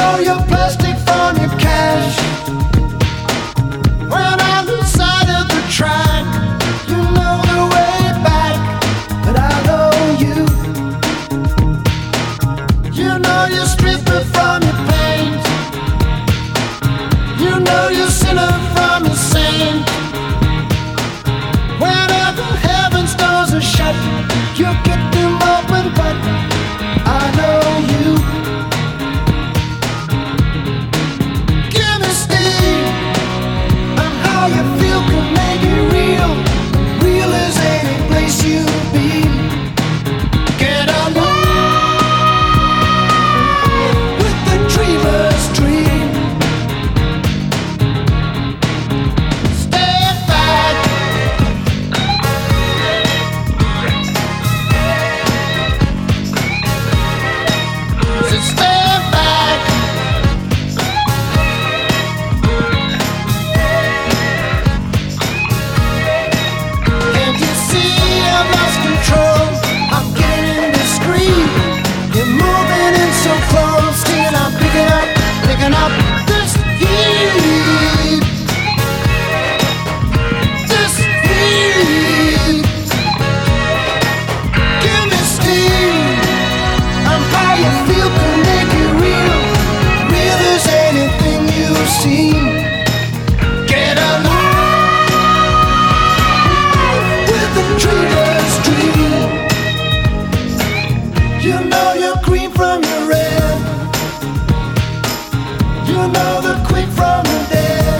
know your plastic from your cash. When on the side of the track, you know the way back, but I know you. You know you're stripping from your pain. You know you're sinning from your sin. Whenever heaven's doors are shut, you get them open, but I know you. Give me steam, and how you feel can make it real. Real as any place you've been. Get alive with the dreamer's dream. Stay back. Stay back. Can't you see I've lost control? I'm getting indiscreet. You're moving in so close, and I'm picking up this heat. This heat. Give me steam. I'm how you feel can make it real. Real as anything you've seen. Get alive with the dreamer's dream. You know you're green from your red. You know the quick from the dead.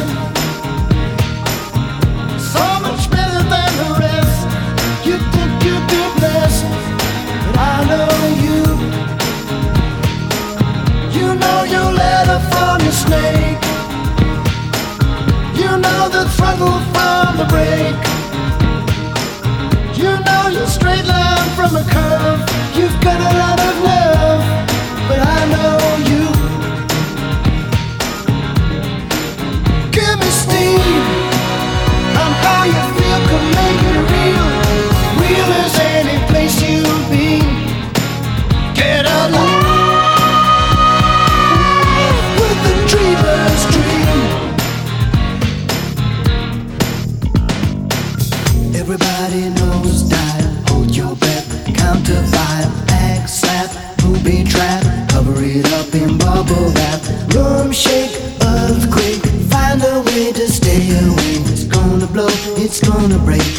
So much better than the rest. You think you've been blessed, but I know you. You know your letter from your snake. You know the throttle from the brake. You know your straight line from a curve. You've got a lot of nerve, but I know you. Give me steam. I'm how you feel can make it real. Real as any place you've been. Get alive with the dreamer's dream. Everybody knows style. Hold your breath, counter fire, act slap, booby trap, cover it up in bubble wrap. Room shake, earthquake, find a way to stay away. It's gonna blow, it's gonna break.